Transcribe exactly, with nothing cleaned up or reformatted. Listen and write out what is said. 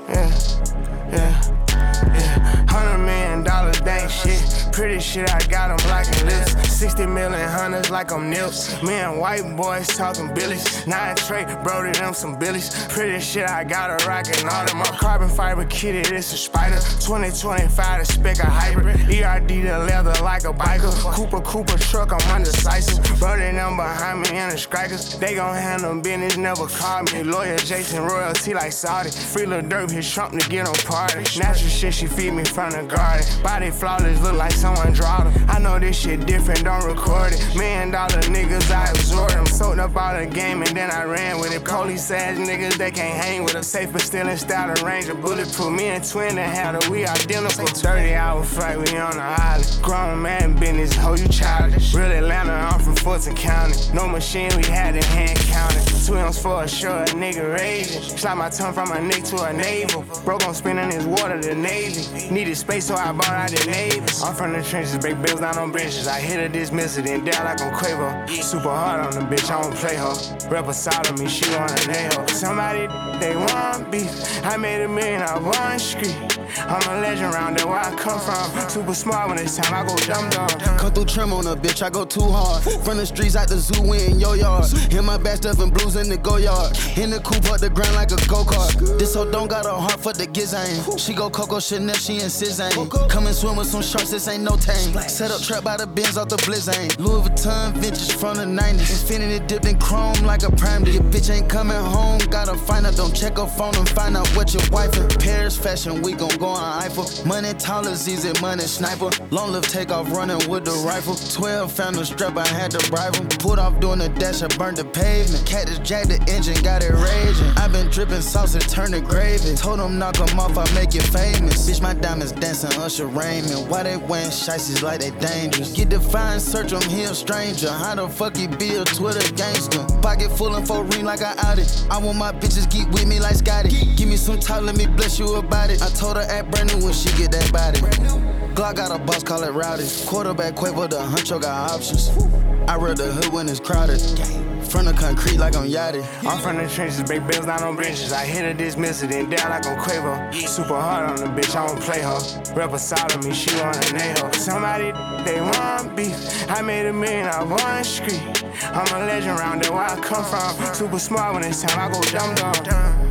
yeah, yeah, yeah. Hundred million dollars, dang shit. Pretty shit, I got 'em blacking lips. sixty million hunters like I'm Nips. Me and white boys talking billies. Nine tray, bro, to them some billies. Pretty shit, I got her rockin' all them. My carbon fiber kitted, it's a spider. twenty twenty-five, the spec a hybrid. E R D the leather like a biker. Cooper, Cooper truck, I'm undecisive. Bro, they them behind me in the strikers. They gon' handle business, never call me. Lawyer Jason, royalty like Saudi. Free Lil Durk, hit Trump to get on party. Natural shit, she feed me from the garden. Body flawless, look like someone drawed her. I know this shit different, don't record it. Million dollar niggas, I absorbed them. Soaked up all the game and then I ran with it. Police ass niggas, they can't hang with us. Safe but still in style, the range of bulletproof. Me and Twin and had her, we identical. thirty hour flight, we on the island. Grown man business, ho, you childish. Real Atlanta, I'm from Fulton County. No machine, we had it hand counted. Twins for a sure, a nigga raging. Slide my tongue from my neck to a navel. Bro gon' spin in his water, the Navy. Needed space, so I bought out the Navy. I'm from the trenches, break bills down on benches. I hit her, dismiss it, and down like on Quavo. Super hard on the bitch, I don't play her. Rep a side of me, she wanna nail. Somebody, they want beef. I made a million on one street. I'm a legend round there where I come from. Super smart when it's time, I go dumb dumb. Come through trim on a bitch, I go too hard. From the streets out the zoo, we in your yard. Hit my back stuff and blues in the go yard. In the coupe up the ground like a go-kart. This hoe don't got a heart for the gizane. She go Coco Chanel, she in Cizane. Come and swim with some sharks, this ain't no tame. Set up trap by the Benz off the Blizzane. Louis Vuitton vintage from the nineties. Infinity dipped in chrome like a prime. Your bitch ain't coming home, gotta find out. Don't check her phone and find out what your wife in. Paris fashion, we gon' go on Eiffel. Money tall as easy, money sniper. Long live take off running with the rifle. twelve found the strap, I had to bribe him. Pulled off doing the dash, I burned the pavement. Cactus jack the engine, got it raging. I been dripping sauce and turn to gravy. Told him knock him off, I make it famous. Bitch, my diamonds dancing, Usher Raymond. Why they wearing shiesties like they dangerous? Get defined, search him, he a stranger. How the fuck he be a Twitter gangster? Pocket full and for ring like I outed. I want my bitches geek with me like Scotty. Give me some time, let me bless you about it. I told her act brand new when she get that body. Glock got a boss, call it rowdy. Quarterback Quavo, the huncho got options. I read the hood when it's crowded. Front of concrete like I'm Yachty. I'm from the trenches, big bills down on benches. I hit her, dismiss it, and down like on Quavo. Super hard on the bitch, I don't play her. Rep a side of me, she wanna nail her. Somebody, they want beef. I made a million on one street. I'm a legend round there where I come from. Super smart when it's time, I go dumb dumb.